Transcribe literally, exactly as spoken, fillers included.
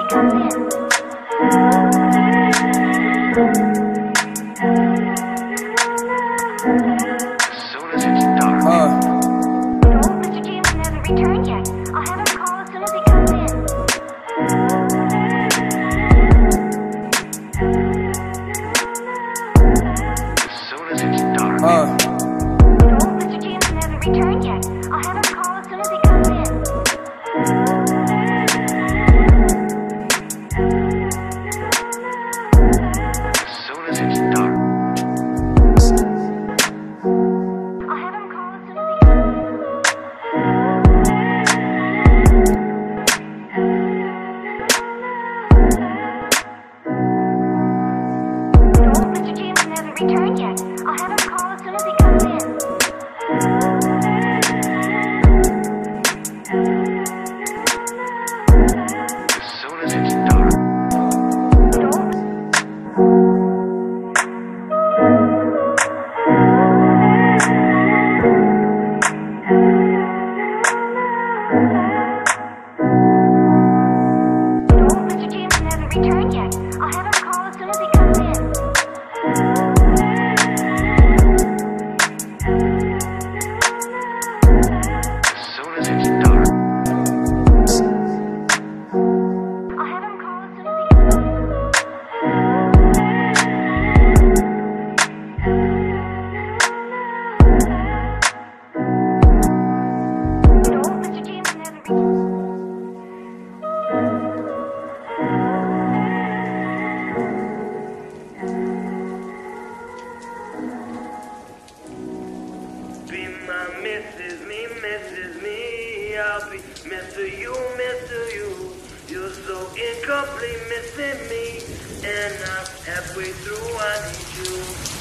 comes in. As soon as it's dark. Uh. No, Mister James hasn't returned yet. I'll have him call as soon as he comes in. As soon as it's dark. Uh. No, Mister James hasn't returned yet. I'll have him call as soon as he comes in. As soon as it's dark. I'll have him call as soon as he comes in. No, Mister James hasn't returned yet. I'll have him call as soon as he comes in. As soon as it's dark. No. No, Mister James hasn't returned yet. I'll have him call as soon as he comes in. As soon as it's dark. I'll have him call as soon as he comes in. No, Mister James hasn't returned. Be my missus, me, missus, me. I'll be Mister You, Mister You. You're so incomplete, missing me. And I'm halfway through, I need you.